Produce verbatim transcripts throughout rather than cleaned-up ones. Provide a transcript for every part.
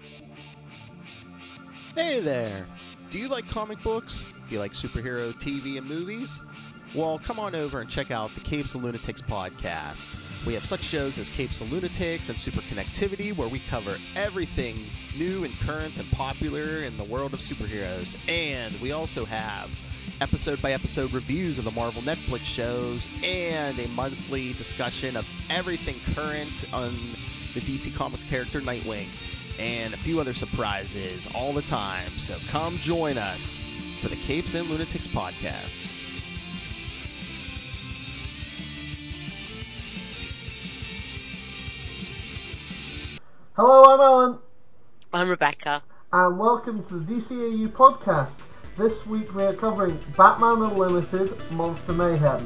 Hey there! Do you like comic books? Do you like superhero T V and movies? Well, come on over and check out the Capes and Lunatics podcast. We have such shows as Capes and Lunatics and Super Connectivity, where we cover everything new and current and popular in the world of superheroes. And we also have episode by episode reviews of the Marvel Netflix shows and a monthly discussion of everything current on the D C Comics character Nightwing, and a few other surprises all the time. So come join us for the Capes and Lunatics podcast. Hello, I'm Alan. I'm Rebecca. And welcome to the D C A U podcast. This week we are covering Batman Unlimited Monster Mayhem.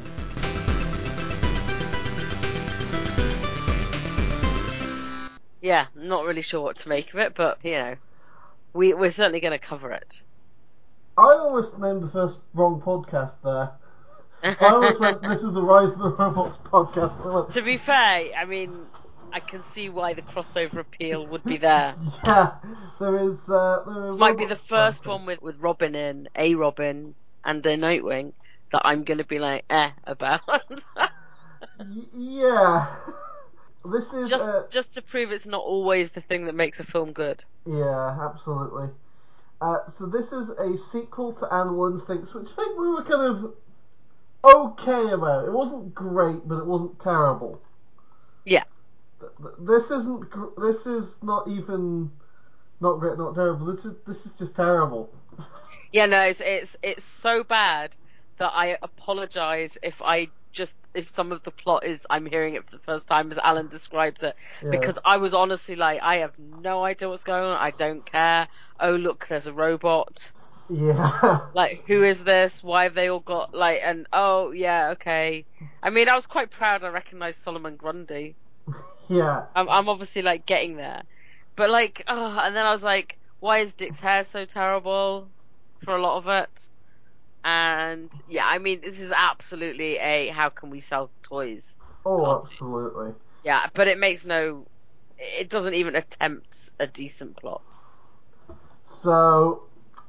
Yeah, I'm not really sure what to make of it, but, you know, we, we're certainly going to cover it. I almost named the first wrong podcast there. I almost went, this is the Rise of the Robots podcast. Went, to be fair, I mean, I can see why the crossover appeal would be there. Yeah, there is... Uh, there This are might be the robots first fighting. one with, with Robin in, a Robin, and a Nightwing that I'm going to be like, eh, about. y- yeah. This is... just, Uh, just to prove it's not always the thing that makes a film good. yeah, absolutely. Uh, so this is a sequel to Animal Instincts, which I think we were kind of okay about. It wasn't great, but it wasn't terrible. Yeah. This isn't. This is not even not great, not terrible. This is this is just terrible. Yeah, no, it's it's it's so bad that I apologise if I just if some of the plot is I'm hearing it for the first time as Alan describes it, Yeah. because I was honestly like, I have no idea what's going on. I don't care. Oh look, there's a robot. Yeah. Like, who is this? Why have they all got like? And oh yeah, okay. I mean, I was quite proud. I recognised Solomon Grundy. Yeah. I'm I'm obviously like getting there, but like, oh, and then I was like, why is Dick's hair so terrible for a lot of it? And yeah, I mean, this is absolutely a how can we sell toys Oh, cartoon. absolutely. Yeah, but it makes no, it doesn't even attempt a decent plot. So,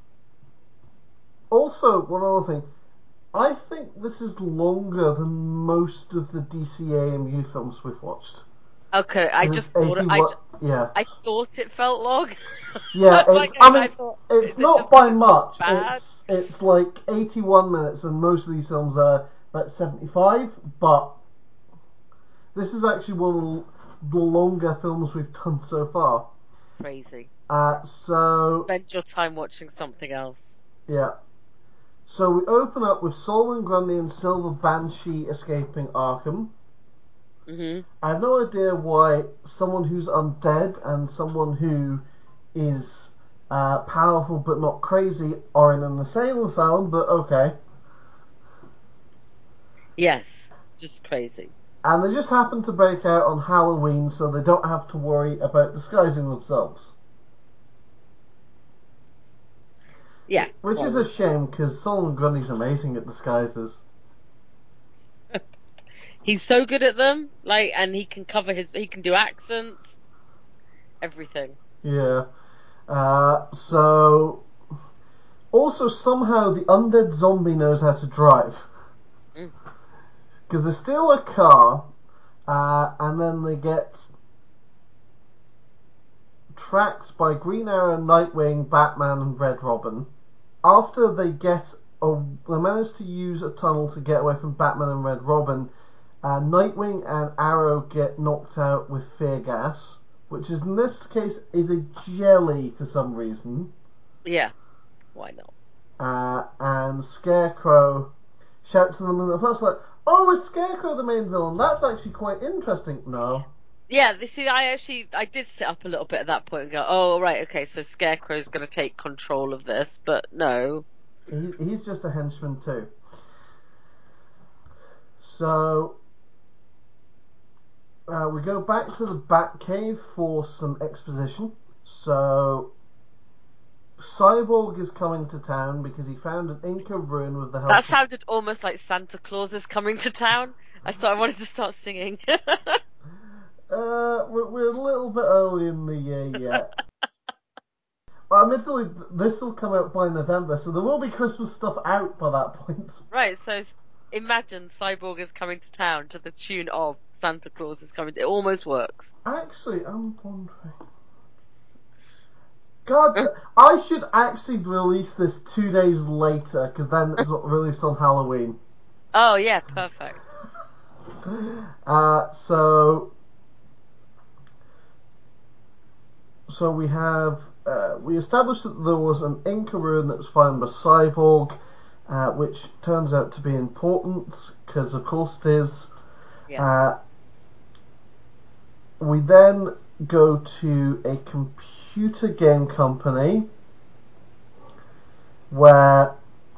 also one other thing, I think this is longer than most of the D C A M U films we've watched. Okay, I 'Cause just it's thought it, I, eighty-one. ju- Yeah. I thought it felt long. Yeah, I was it's. like, I I, I mean, thought, it's is it not just 'cause by it's much. bad? It's it's like eighty-one minutes, and most of these films are about seventy-five. But this is actually one of the longer films we've done so far. Crazy. Uh, so Spend your time watching something else. yeah. So we open up with Solomon Grundy and Silver Banshee escaping Arkham. hmm I have no idea why someone who's undead and someone who is uh, powerful but not crazy are in an insane asylum, but okay. Yes, it's just crazy. And they just happen to break out on Halloween, so they don't have to worry about disguising themselves. Yeah. Which well, is a shame, because Solomon Grundy's amazing at disguises. He's so good at them, like, and he can cover his, he can do accents, everything. Yeah. Uh, so... Also, somehow, the undead zombie knows how to drive. Mm. Because they steal a car, uh, and then they get tracked by Green Arrow, Nightwing, Batman, and Red Robin. After they get a, they manage to use a tunnel to get away from Batman and Red Robin, uh, Nightwing and Arrow get knocked out with fear gas, which is in this case is a jelly for some reason. Yeah, why not? Uh, and Scarecrow shouts to them, and the first like, "Oh, is Scarecrow the main villain? That's actually quite interesting." No. Yeah, this is, I actually, I did sit up a little bit at that point and go, oh, right, okay, so Scarecrow's going to take control of this, but no. He, he's just a henchman too. So uh, we go back to the Batcave for some exposition. So Cyborg is coming to town because he found an Inca ruin with the help. That of... sounded almost like Santa Claus is coming to town. I thought I wanted to start singing. uh, we're, we're a little bit early in the year yet. admittedly, this will come out by November, so there will be Christmas stuff out by that point. Right, so imagine Cyborg is coming to town to the tune of Santa Claus is coming. It almost works. Actually, I'm wondering. God, I should actually release this two days later, because then it's released on Halloween. Oh, yeah, perfect. Uh, so, so we have, uh, we established that there was an Inca rune that was found by Cyborg, uh, which turns out to be important, because of course it is. Yeah. Uh, we then go to a computer game company where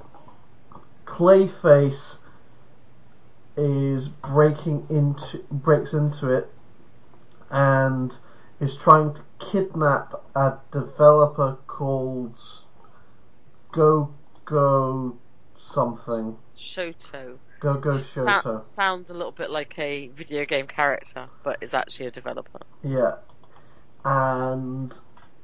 Clayface is breaking into breaks into it and is trying to kidnap a developer called Go Go something. Shoto. Go Go Which Shoto. sou- sounds a little bit like a video game character, but is actually a developer. Yeah. And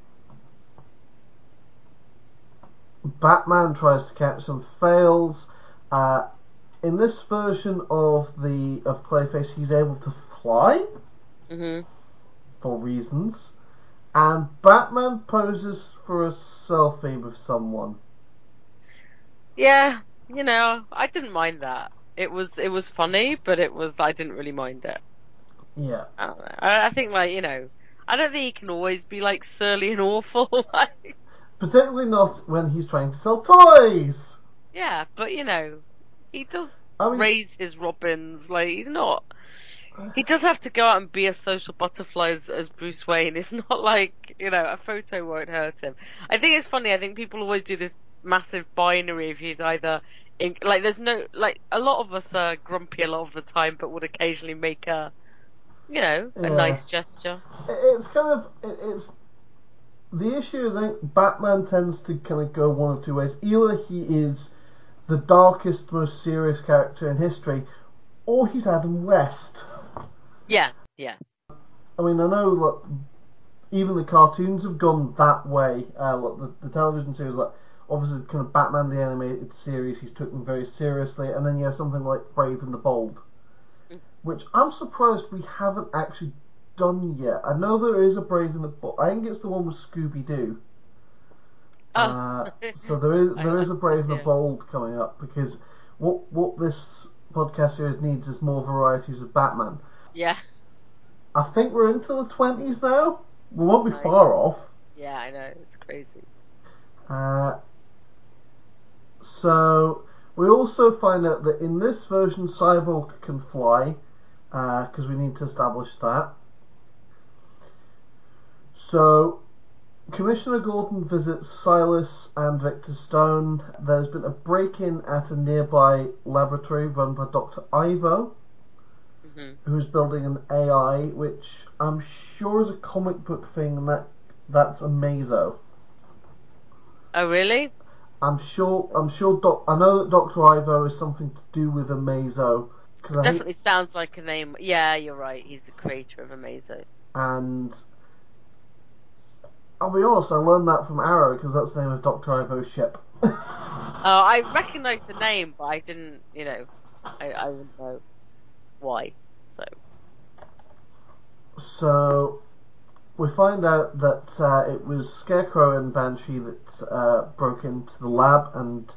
Batman tries to catch them, fails. Uh, in this version of the of Clayface, he's able to fly Mhm. for reasons, and Batman poses for a selfie with someone. Yeah, you know, I didn't mind that. It was it was funny, but it was I didn't really mind it. Yeah. I don't know. I, I think like you know, I don't think he can always be like surly and awful. like, Particularly not when he's trying to sell toys. yeah, but you know, he does I mean, raise his robins. Like he's not. He does have to go out and be a social butterfly as, as Bruce Wayne. It's not like you know a photo won't hurt him. I think it's funny. I think people always do this massive binary if he's either in, like there's no like a lot of us are grumpy a lot of the time, but would occasionally make a you know a yeah. nice gesture. It's kind of it, it's the issue is I think Batman tends to kind of go one of two ways. Either he is the darkest, most serious character in history, or he's Adam West. Yeah, yeah. I mean, I know like, even the cartoons have gone that way. Uh, like the, the television series, like obviously kind of Batman the animated series, he's taken very seriously, and then you have something like Brave and the Bold, Mm. which I'm surprised we haven't actually done yet. I know there is a Brave and the Bold. I think it's the one with Scooby Doo. Oh, Uh, so there is I, there I, is a Brave and the yeah, Bold coming up because what what this podcast series needs is more varieties of Batman. yeah. I think we're into the twenties now. We won't be Nice. far off. Yeah, I know it's crazy. Uh, so we also find out that in this version Cyborg can fly because uh, we need to establish that. So Commissioner Gordon visits Silas and Victor Stone. There's been a break-in at a nearby laboratory run by Doctor Ivo, hmm who's building an A I, which I'm sure is a comic book thing, and that that's a Mazo. Oh, really? I'm sure. I'm sure. Doc, I know that Doctor Ivo is something to do with a Mazo because It I think, definitely sounds like a name. Yeah, you're right. He's the creator of Amazo. and I'll be honest, I learned that from Arrow because that's the name of Doctor Ivo's ship. Oh, I recognise the name, but I didn't, you know, I, I wouldn't know why. So, So we find out that uh, it was Scarecrow and Banshee that uh, broke into the lab, and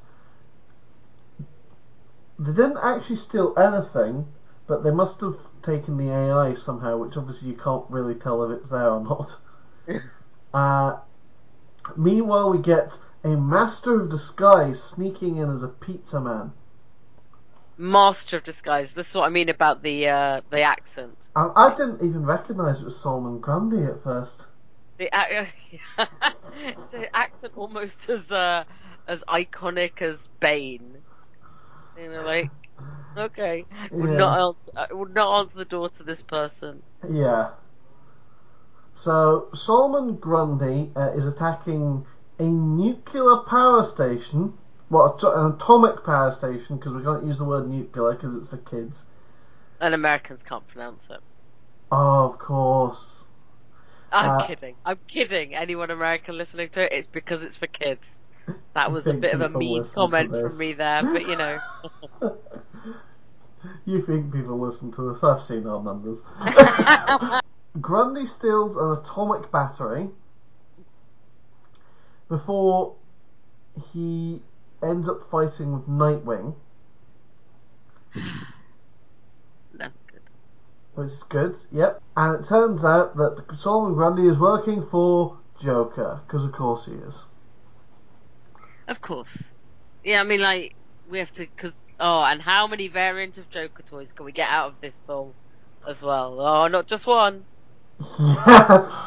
they didn't actually steal anything, but they must have taken the A I somehow, which obviously you can't really tell if it's there or not. Uh, meanwhile, we get a Master of Disguise sneaking in as a pizza man. Master of Disguise. This is what I mean about the uh, the accent. I, I didn't It's even recognise it was Solomon Grundy at first. the ac- it's an accent almost as uh, as iconic as Bane. You know, like okay, would Yeah, not answer uh, would not answer the door to this person. yeah. So Solomon Grundy uh, is attacking a nuclear power station. Well, an atomic power station because we can't use the word nuclear because it's for kids. And Americans can't pronounce it. Oh, of course. I'm Uh, kidding. I'm kidding. Anyone American listening to it, it's because it's for kids. That you was a think bit of a people mean listen to comment from me this? there, but you know. You think people listen to this? I've seen our numbers. Grundy steals an atomic battery before he ends up fighting with Nightwing. No, good. Which is good, yep. And it turns out that Solomon Grundy is working for Joker, because of course he is. Of course. Yeah, I mean, like, we have to, because, oh, and how many variants of Joker toys can we get out of this film as well? Oh, not just one. Yes!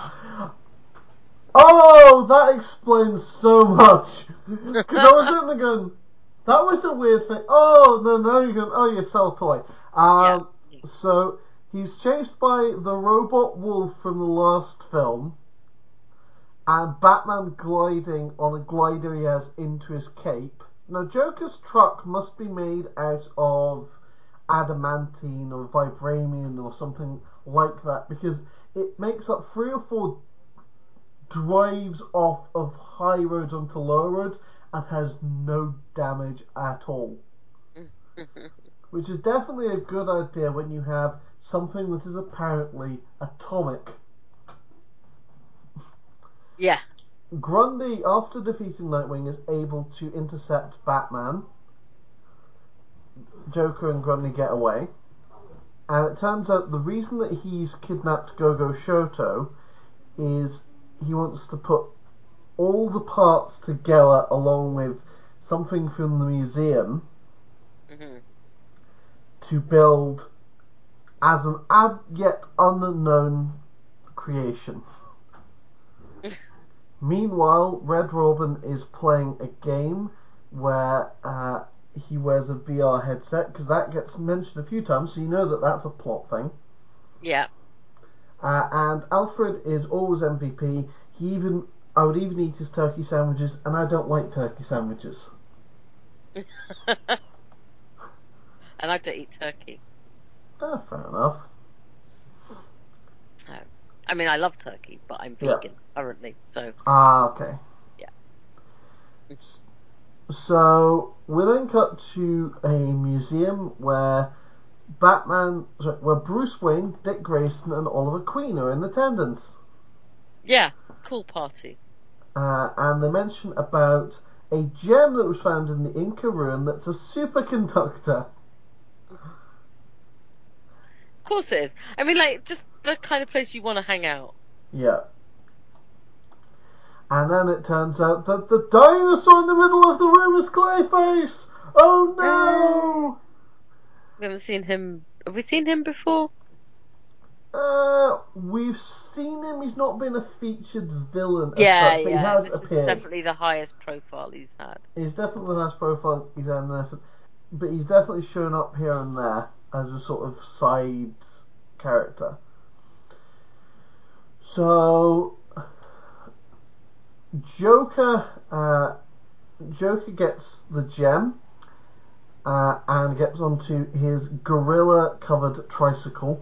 Oh, that explains so much. Because I was sitting there going, that was a weird thing. Oh, no, no, you're going, oh, you sell toy. Um, Yeah. So, he's chased by the robot wolf from the last film, and Batman gliding on a glider he has into his cape. Now, Joker's truck must be made out of adamantine or vibranium or something like that, because it makes up three or four drives off of high roads onto low roads and has no damage at all. Which is definitely a good idea when you have something that is apparently atomic. Yeah. Grundy, after defeating Nightwing, is able to intercept Batman. Joker and Grundy get away. And it turns out the reason that he's kidnapped Gogo Shoto is he wants to put all the parts together along with something from the museum Mm-hmm. to build as an ad yet unknown creation. Meanwhile, Red Robin is playing a game where uh, he wears a V R headset, because that gets mentioned a few times, so you know that that's a plot thing. Yeah. Uh, and Alfred is always M V P. He even, I would even eat his turkey sandwiches, and I don't like turkey sandwiches. I like to eat turkey. Ah, fair enough. So, I mean, I love turkey, but I'm Yeah. vegan currently, so Ah, okay. yeah. So we then cut to a museum where Batman, sorry, where Bruce Wayne, Dick Grayson, and Oliver Queen are in attendance. Yeah, cool party. Uh, and they mention about a gem that was found in the Inca ruin that's a superconductor. Of course it is. I mean, like, just the kind of place you want to hang out. Yeah. And then it turns out that the dinosaur in the middle of the room is Clayface! Oh no! We haven't seen him. Have we seen him before? Uh, we've seen him. He's not been a featured villain as Yeah, such, but he yeah. has This is appeared. definitely the highest profile he's had. He's definitely the highest profile he's had in effort, but he's definitely shown up here and there as a sort of side character. So, Joker, uh, Joker gets the gem uh, and gets onto his gorilla-covered tricycle.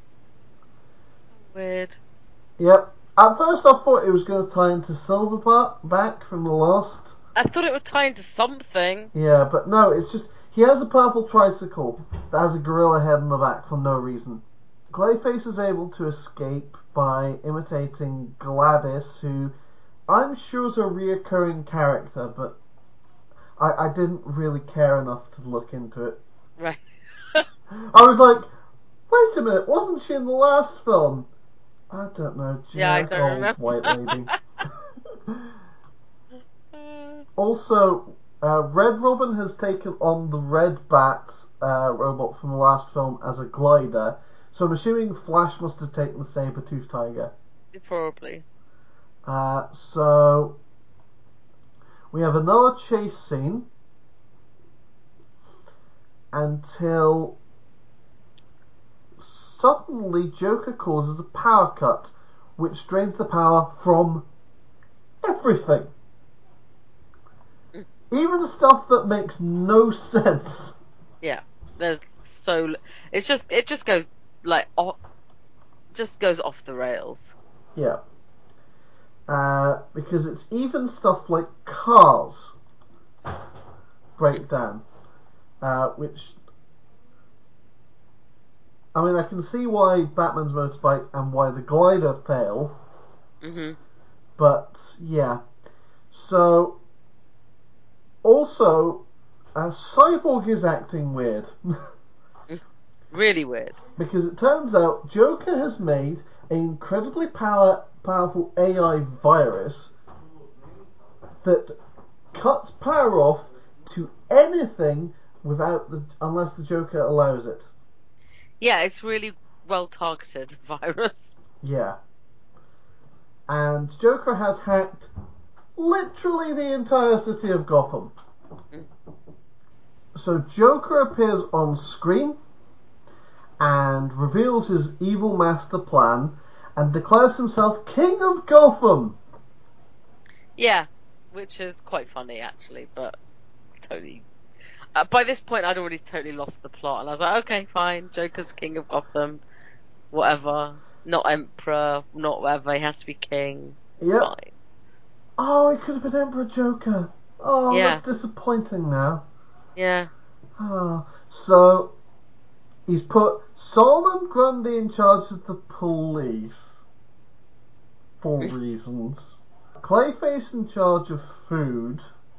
Weird. Yep. At first, I thought it was going to tie into Silverback from the Lost. I thought it would tie into something. Yeah, but no, it's just he has a purple tricycle that has a gorilla head on the back for no reason. Clayface is able to escape by imitating Gladys, who I'm sure is a reoccurring character, but I, I didn't really care enough to look into it. Right. I was like, wait a minute, wasn't she in the last film? I don't know, Yeah, I generic don't old remember. white lady. Also, uh, Red Robin has taken on the Red Bat uh, robot from the last film as a glider, so I'm assuming Flash must have taken the saber-toothed tiger. Probably. Uh, so, we have another chase scene until suddenly Joker causes a power cut, which drains the power from everything. Even stuff that makes no sense. Yeah. There's so it's just it just goes like off, just goes off the rails. Yeah. Uh, because it's even stuff like cars break down. Uh, which, I mean, I can see why Batman's motorbike and why the glider fail. Mhm. But, yeah. So, also, uh, Cyborg is acting weird. Really weird. Because it turns out Joker has made an incredibly power, powerful A I virus that cuts power off to anything without the unless the Joker allows it. Yeah, it's really well targeted virus. Yeah. And Joker has hacked literally the entire city of Gotham. Mm. So Joker appears on screen and reveals his evil master plan and declares himself King of Gotham. Yeah, which is quite funny actually, but totally. Uh, by this point, I'd already totally lost the plot, and I was like, okay, fine, Joker's king of Gotham, whatever. Not emperor, not whatever. He has to be king. Yep. Fine. Oh, he could have been Emperor Joker. Oh, Yeah. that's disappointing now. Yeah. Oh. So, he's put Solomon Grundy in charge of the police. For reasons. Clayface in charge of food.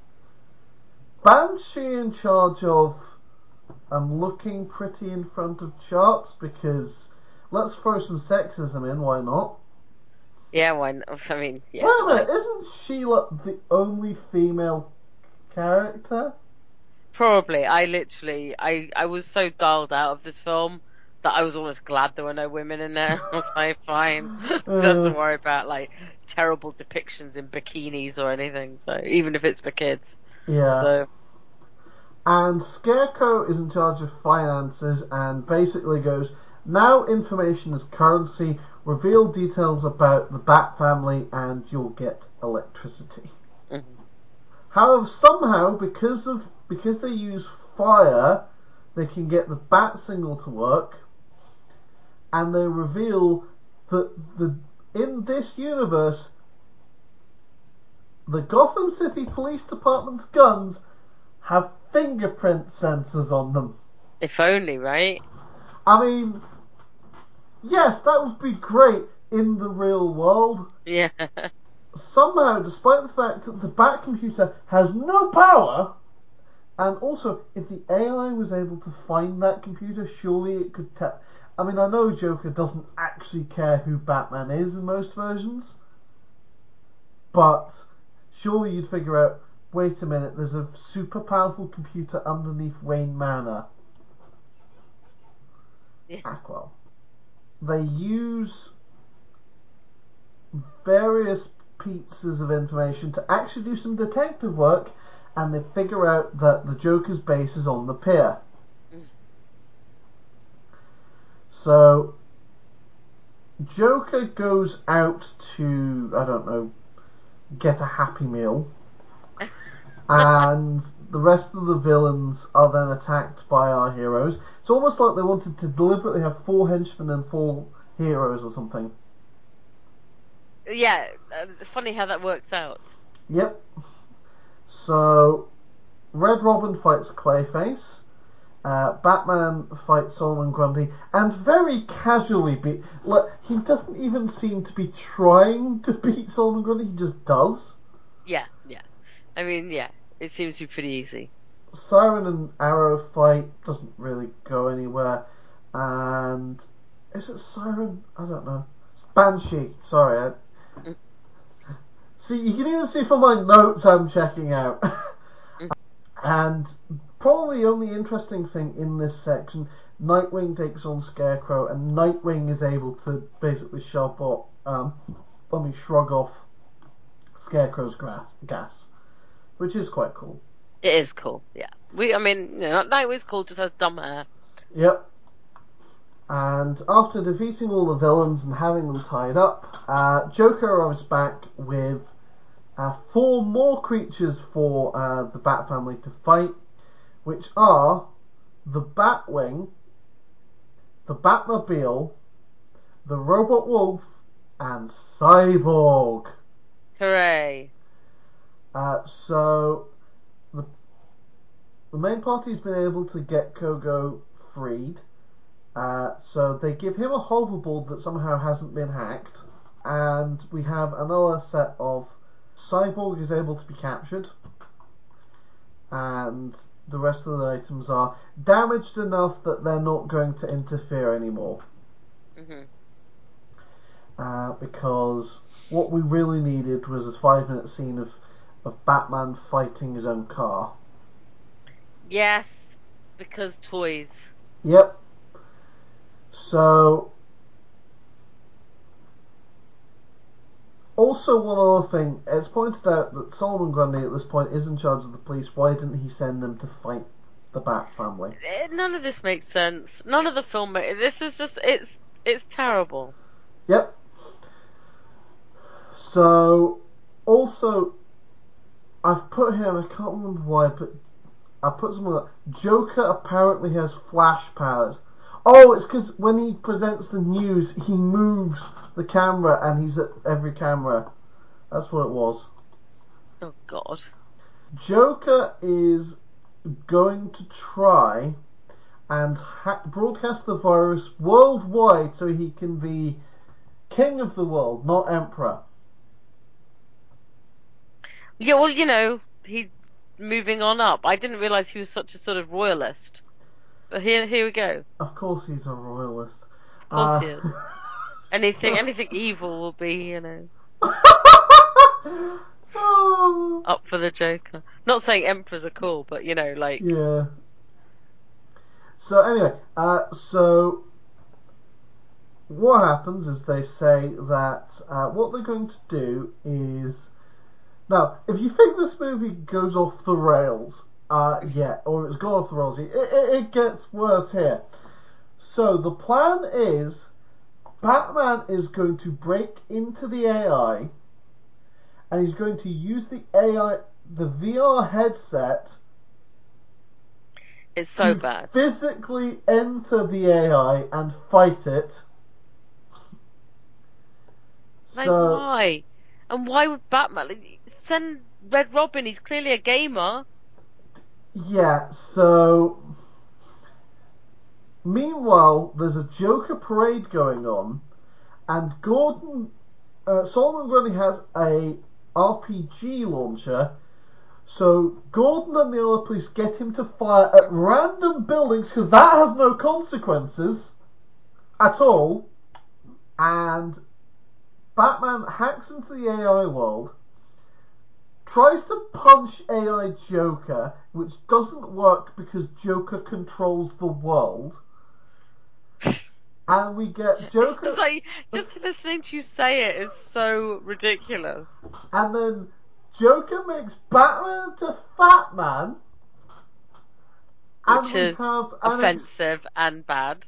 Banshee in charge of um, looking pretty in front of charts because let's throw some sexism in, why not? Yeah. Why? Not? I mean, yeah. Wait a minute, I, isn't Sheila the only female character? probably. I literally, I, I was so dialed out of this film that I was almost glad there were no women in there. I was like, fine, don't have to Uh, worry about like terrible depictions in bikinis or anything. So even if it's for kids. yeah. So And Scarecrow is in charge of finances and basically goes, now information is currency, reveal details about the Bat family and you'll get electricity. mhm. However, somehow, because of because they use fire, they can get the Bat signal to work, and they reveal that the in this universe, the Gotham City Police Department's guns have fingerprint sensors on them. If only, right? I mean, yes, that would be great in the real world. Yeah. Somehow, despite the fact that the Bat computer has no power, and also, if the A I was able to find that computer, surely it could tell. I mean, I know Joker doesn't actually care who Batman is in most versions, but surely you'd figure out, wait a minute, there's a super powerful computer underneath Wayne Manor. Yeah. Aqua. They use various pieces of information to actually do some detective work, and they figure out that the Joker's base is on the pier. Mm. So Joker goes out to, I don't know, get a Happy Meal, and the rest of the villains are then attacked by our heroes. It's almost like they wanted to deliberately have four henchmen and four heroes or something. Yeah. Uh, funny how that works out. Yep. So, Red Robin fights Clayface. Uh, Batman fights Solomon Grundy, and very casually beat. Like, he doesn't even seem to be trying to beat Solomon Grundy. He just does. Yeah. Yeah. I mean, yeah. It seems to be pretty easy. Siren and Arrow fight doesn't really go anywhere, and is it Siren? I don't know. It's Banshee. Sorry. I... Mm. See, you can even see from my notes I'm checking out. Mm. And probably the only interesting thing in this section, Nightwing takes on Scarecrow, and Nightwing is able to basically shove off, um, let me shrug off Scarecrow's gas, gas, which is quite cool. It is cool. Yeah. We. I mean, you know, Nightwing's cool. Just has dumb hair. Yep. And after defeating all the villains and having them tied up, uh, Joker arrives back with uh, four more creatures for uh, the Bat family to fight, which are the Batwing, the Batmobile, the Robot Wolf, and Cyborg. Hooray. Uh, so, the, the main party's been able to get Kogo freed. Uh, so they give him a hoverboard that somehow hasn't been hacked. And we have another set of Cyborg is able to be captured. And the rest of the items are damaged enough that they're not going to interfere anymore. Mm-hmm. Uh, because what we really needed was a five minute scene of, of Batman fighting his own car. Yes, because toys. Yep. So, also one other thing, it's pointed out that Solomon Grundy at this point is in charge of the police. Why didn't he send them to fight the Bat family? Eh, None of this makes sense. None of the film. This is just it's it's terrible. Yep. So, also, I've put here, I can't remember why, but I put something like Joker apparently has flash powers. Oh, it's because when he presents the news, he moves the camera and he's at every camera. That's what it was. Oh God. Joker is going to try and ha- broadcast the virus worldwide so he can be king of the world, not emperor. Yeah, well, you know, he's moving on up. I didn't realise he was such a sort of royalist. But here, here we go. Of course he's a royalist. Of course Uh, he is. Anything, anything evil will be, you know, oh, up for the Joker. Not saying emperors are cool, but you know, like, yeah. So anyway, uh, so what happens is they say that uh, what they're going to do is now, if you think this movie goes off the rails, uh, yeah, or it's gone off the rails, it, it, it gets worse here. So the plan is Batman is going to break into the A I, and he's going to use the A I, the V R headset, it's so to bad. physically enter the A I and fight it. Like, So, why? And why would Batman like, send Red Robin? He's clearly a gamer. yeah, so meanwhile, there's a Joker parade going on, and Gordon, uh, Solomon Grundy has a R P G launcher, so Gordon and the other police get him to fire at random buildings, because that has no consequences at all, and Batman hacks into the A I world, tries to punch A I Joker, which doesn't work because Joker controls the world. And we get Joker. It's like just listening to you say it is so ridiculous. And then Joker makes Batman into Fat Man. And Which we is have an offensive ex- and bad.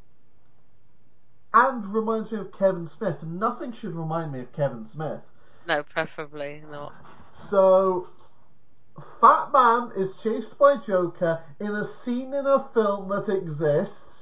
and reminds me of Kevin Smith. And nothing should remind me of Kevin Smith. No, preferably not. So, Fat Man is chased by Joker in a scene in a film that exists.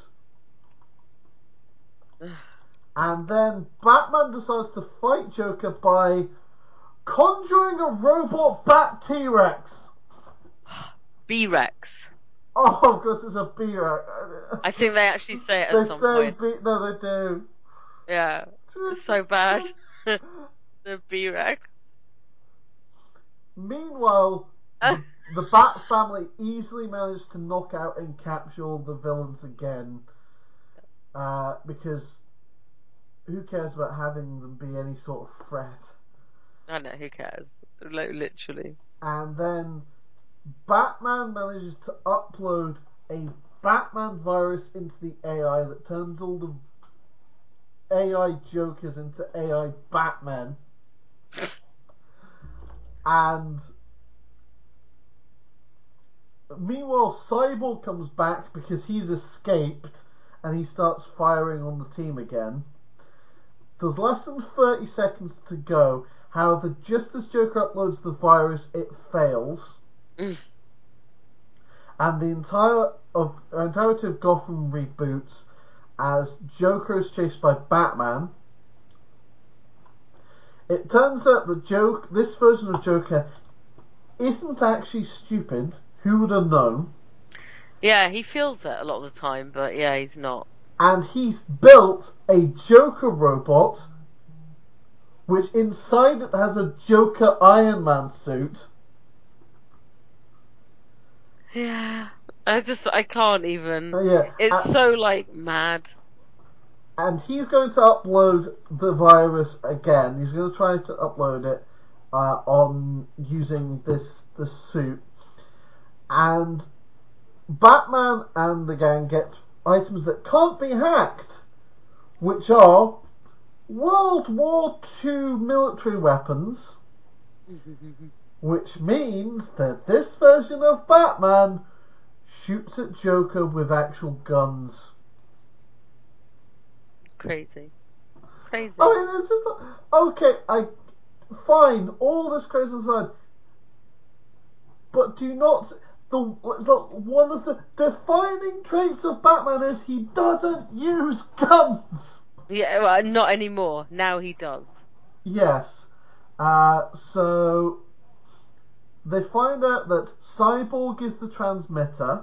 And then Batman decides to fight Joker by conjuring a robot Bat T-Rex. B-Rex. Oh, of course it's a B-Rex. I think they actually say it They at some say point. B- no, they do. Yeah, it's so bad. The B-Rex. Meanwhile, the, the Bat family easily managed to knock out and capture all the villains again. Uh, because who cares about having them be any sort of threat? I know, who cares? Like, literally. And then Batman manages to upload a Batman virus into the A I that turns all the A I Jokers into A I Batmen. And meanwhile, Cyborg comes back because he's escaped and he starts firing on the team again. There's less than thirty seconds to go. However, just as Joker uploads the virus, it fails. Mm. And the entire of entirety of Gotham reboots as Joker is chased by Batman. It turns out that Joker, this version of Joker isn't actually stupid. Who would have known? Yeah, he feels it a lot of the time, but yeah, he's not. And he's built a Joker robot, which inside it has a Joker Iron Man suit. Yeah, I just I can't even. Uh, yeah, It's uh, so like mad. and he's going to upload the virus again. He's going to try to upload it uh, on using this this suit. And Batman and the gang get items that can't be hacked, which are World War Two military weapons, which means that this version of Batman shoots at Joker with actual guns. Crazy, crazy. I mean, it's just like, okay, I fine, all this crazy aside, but do not. The it's like one of the defining traits of Batman is he doesn't use guns. Yeah, well, not anymore. Now he does. Yes. Uh, so they find out that Cyborg is the transmitter.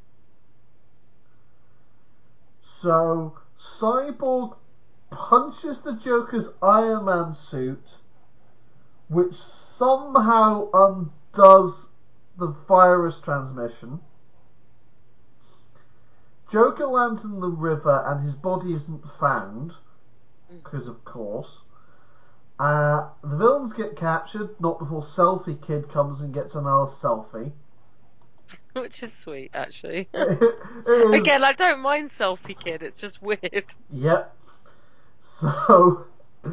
So Cyborg punches the Joker's Iron Man suit, which somehow undoes the virus transmission. Joker lands in the river and his body isn't found, because of course. Uh, the villains get captured, not before Selfie Kid comes and gets another selfie. Which is sweet, actually. it, it is, Again, I don't mind Selfie Kid. It's just weird. Yep. So,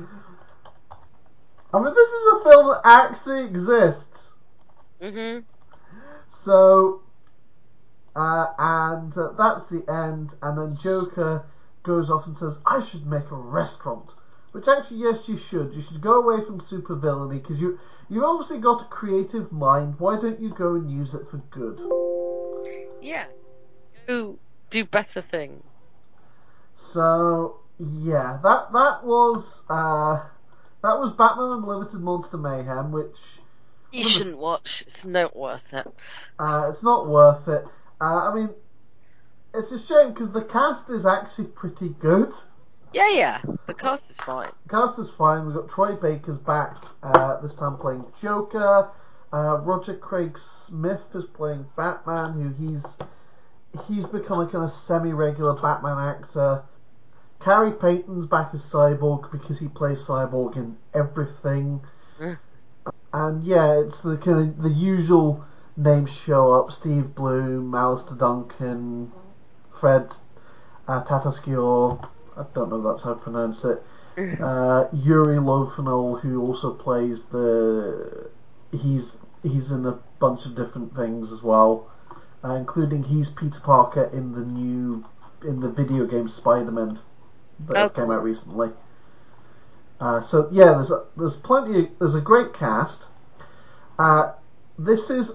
I mean, this is a film that actually exists. Mhm. So, uh, and uh, that's the end. And then Joker goes off and says, "I should make a restaurant." Which actually, yes, you should. You should go away from supervillainy because you you've obviously got a creative mind. Why don't you go and use it for good? Yeah. Do do better things. So yeah, that that was uh, that was Batman Unlimited Monster Mayhem, which You shouldn't watch. It's not worth it. uh, it's not worth it. Uh, I mean, it's a shame because the cast is actually pretty good. Yeah, yeah. The cast is fine. The cast is fine. We've got Troy Baker's back, uh, this time playing Joker. Uh, Roger Craig Smith is playing Batman, who he's he's become a kind of semi-regular Batman actor. Carrie Payton's back as Cyborg because he plays Cyborg in everything. Mm. And yeah, it's the kind of the usual names show up: Steve Bloom, Alistair Duncan, Fred uh, Tatasciore. I don't know if that's how to pronounce it. Uh, Yuri Lofinol, who also plays the he's he's in a bunch of different things as well, uh, including he's Peter Parker in the new in the video game Spider-Man that Oh, came cool. out recently. Uh, so yeah, there's a, there's plenty. Of, there's a great cast. Uh, this is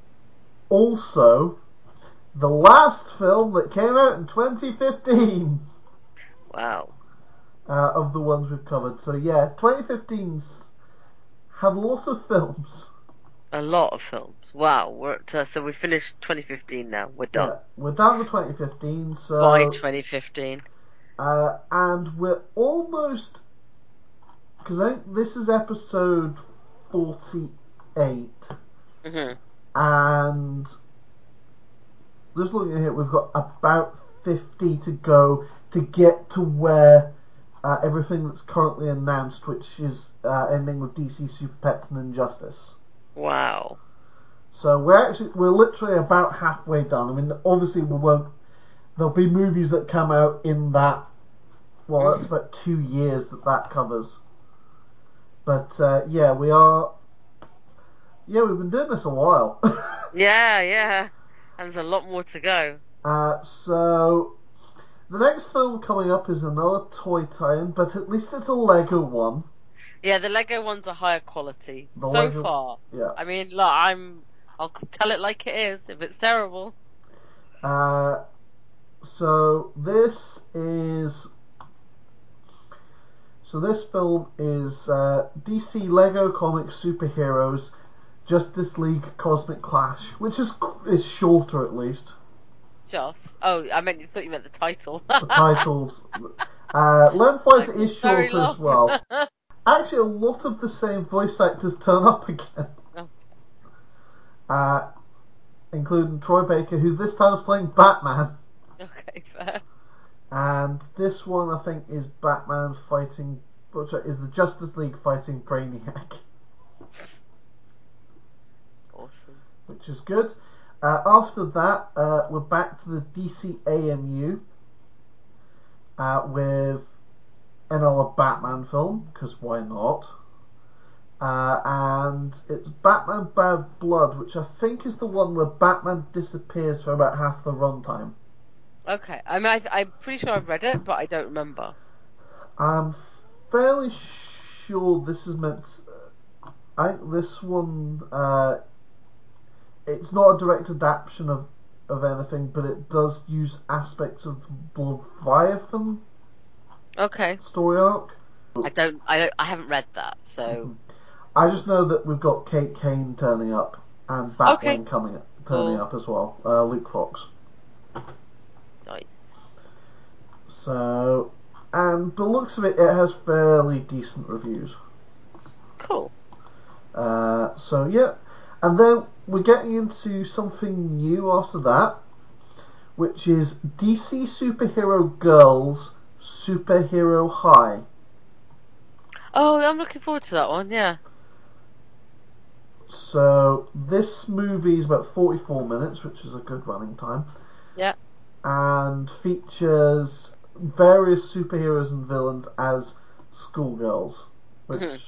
also the last film that came out in twenty fifteen. Wow. Uh, of the ones we've covered. So yeah, twenty fifteen's had a lot of films. A lot of films. Wow. We're at, uh, so we finished twenty fifteen now. We're done. Yeah, we're down to twenty fifteen. So By twenty fifteen. uh, and we're almost because I think this is episode forty-eight, Mhm. and just looking at it, we've got about fifty to go to get to where uh, everything that's currently announced, which is uh, ending with D C Super Pets and Injustice. Wow. So we're actually we're literally about halfway done. I mean, obviously we won't. There'll be movies that come out in that. Well, that's about two years that that covers. But uh, yeah, we are. Yeah, we've been doing this a while. Yeah, yeah. And there's a lot more to go. uh, so the next film coming up is another toy tie-in, but at least it's a Lego one. Yeah, the Lego ones are higher quality. The so Lego, far. yeah. I mean, look, I'm. I'll tell it like it is. If it's terrible. Uh, so this is. So this film is uh, D C Lego Comics Superheroes Justice League Cosmic Clash, which is is shorter at least. Just. Oh, I meant you thought you meant the title. The titles. Uh, lengthwise, it is Title's very shorter as long. well. Actually, a lot of the same voice actors turn up again. Oh. Uh, including Troy Baker, who this time is playing Batman. Okay, fair. And this one, I think, is Batman fighting... Sorry, is the Justice League fighting Brainiac. Awesome. Which is good. Uh, after that, uh, we're back to the D C A M U uh, with another Batman film, because why not? Uh, and it's Batman Bad Blood, which I think is the one where Batman disappears for about half the runtime. Okay, I mean, I, I'm pretty sure I've read it, but I don't remember. I'm fairly sure this is meant. To, I think this one. Uh, it's not a direct adaptation of of anything, but it does use aspects of Leviathan. Okay. Story arc. I don't. I don't. I haven't read that, so. Mm-hmm. I just know that we've got Kate Kane turning up and Batwing okay. coming up, turning cool. up as well. Uh, Luke Fox. Nice. So, and the looks of it, it has fairly decent reviews. Cool. Uh, so yeah, and then we're getting into something new after that, which is D C Superhero Girls Superhero High. Oh, I'm looking forward to that one. Yeah. So this movie is about forty-four minutes, which is a good running time. Yeah. And features various superheroes and villains as schoolgirls, which Mm-hmm.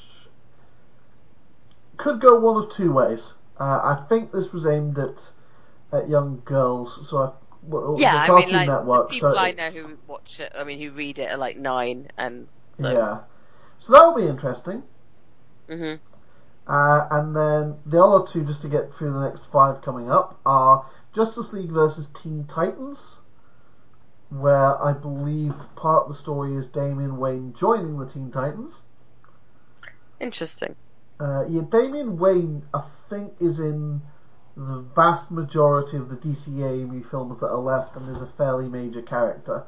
could go one of two ways. Uh, I think this was aimed at at young girls, so I, well, Yeah, the I Cartoon mean, like Network. the people so I know it's, who watch it, I mean, who read it are like nine, and so. yeah, so that'll be interesting. Mhm. Uh, and then the other two, just to get through the next five coming up, are Justice League versus Teen Titans, where I believe part of the story is Damian Wayne joining the Teen Titans. Interesting. Uh, yeah, Damian Wayne, I think, is in the vast majority of the D C A M U films that are left, and is a fairly major character.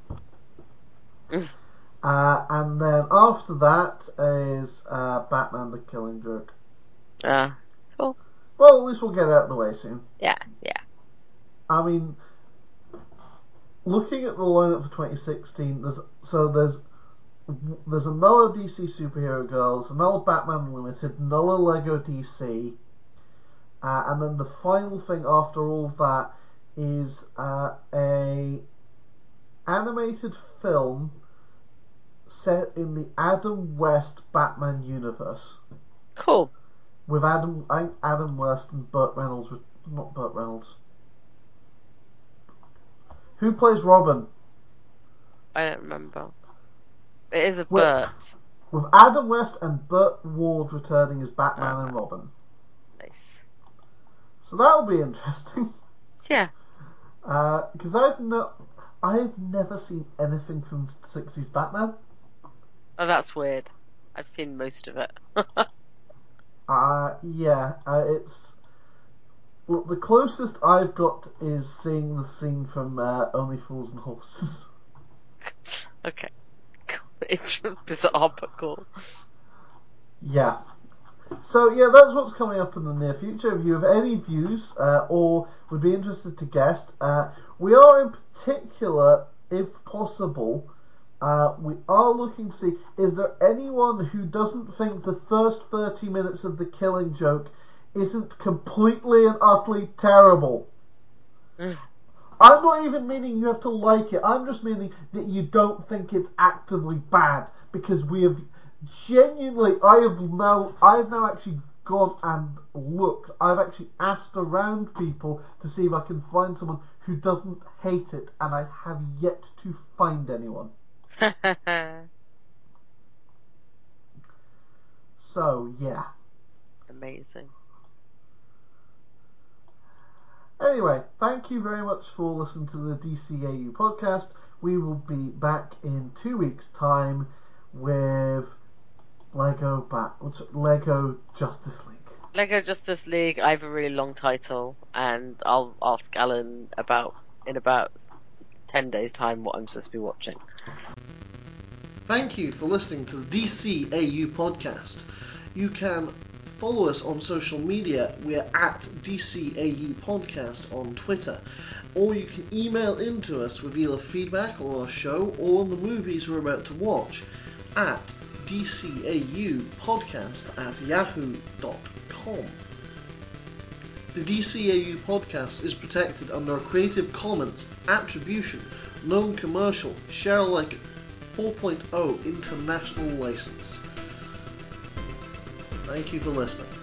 uh, and then after that is uh, Batman: The Killing Joke. Ah, uh, cool. Well, at least we'll get out of the way soon. Yeah, yeah. I mean, looking at the lineup for twenty sixteen, there's so there's there's another D C Superhero Girls, another Batman Unlimited, another Lego D C, uh, and then the final thing after all of that is uh, a animated film set in the Adam West Batman universe. Cool. With Adam, I think Adam West and Burt Reynolds, not Burt Reynolds. Who plays Robin? I don't remember. It is a With, Burt. with Adam West and Burt Ward returning as Batman Uh, and Robin. Nice. So that'll be interesting. Yeah. Because uh, I've no, I've never seen anything from sixties Batman. Oh, that's weird. I've seen most of it. uh, yeah, uh, it's look, the closest I've got is seeing the scene from uh, Only Fools and Horses. Okay. It's bizarre but cool. Yeah. So yeah, that's what's coming up in the near future. If you have any views uh, or would be interested to guest, uh, we are in particular, if possible, uh, we are looking to see, is there anyone who doesn't think the first thirty minutes of The Killing Joke isn't completely and utterly terrible? Mm. I'm not even meaning you have to like it. I'm just meaning that you don't think it's actively bad, because we have genuinely, I have now, I have now actually gone and looked. I've actually asked around people to see if I can find someone who doesn't hate it, and I have yet to find anyone. So yeah. Amazing. Anyway, thank you very much for listening to the D C A U podcast. We will be back in two weeks' time with Lego Bat, Lego Justice League. Lego Justice League. I have a really long title, and I'll ask Alan about in about ten days' time what I'm supposed to be watching. Thank you for listening to the D C A U podcast. You can follow us on social media. We're at D C A U podcast on Twitter. Or you can email into us with either feedback on our show or on the movies we're about to watch at D C A U podcast at yahoo dot com. The D C A U podcast is protected under a Creative Commons Attribution, Non-Commercial, Share Alike four point oh International License. Thank you for listening.